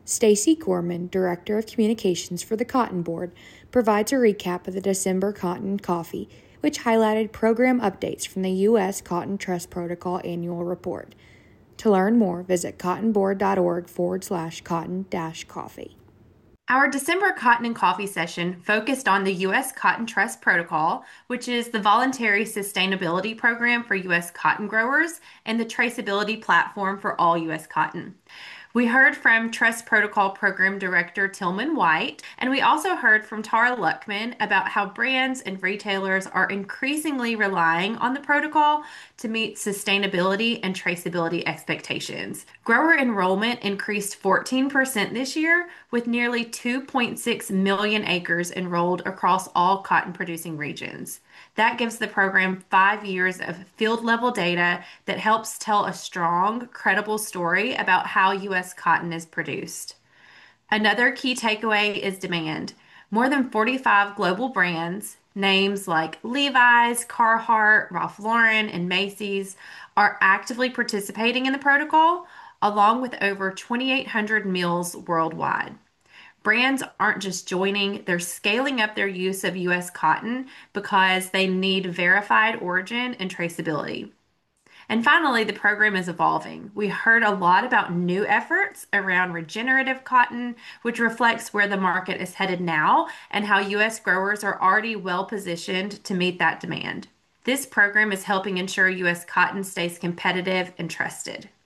Stacy Gorman, Director of Communications for the Cotton Board, provides a recap of the December Cotton Coffee, which highlighted program updates from the U.S. Cotton Trust Protocol Annual Report. To learn more, visit cottonboard.org/cotton-coffee. Our December Cotton and Coffee session focused on the U.S. Cotton Trust Protocol, which is the voluntary sustainability program for U.S. cotton growers and the traceability platform for all U.S. cotton. We heard from Trust Protocol Program Director Tillman White, and we also heard from Tara Luckman about how brands and retailers are increasingly relying on the protocol to meet sustainability and traceability expectations. Grower enrollment increased 14% this year, with nearly 2.6 million acres enrolled across all cotton producing regions. That gives the program 5 years of field level data that helps tell a strong, credible story about how U.S. cotton is produced. Another key takeaway is demand. More than 45 global brands, names like Levi's, Carhartt, Ralph Lauren, and Macy's, are actively participating in the protocol, along with over 2,800 mills worldwide. Brands aren't just joining, they're scaling up their use of U.S. cotton because they need verified origin and traceability. And finally, the program is evolving. We heard a lot about new efforts around regenerative cotton, which reflects where the market is headed now and how U.S. growers are already well positioned to meet that demand. This program is helping ensure U.S. cotton stays competitive and trusted.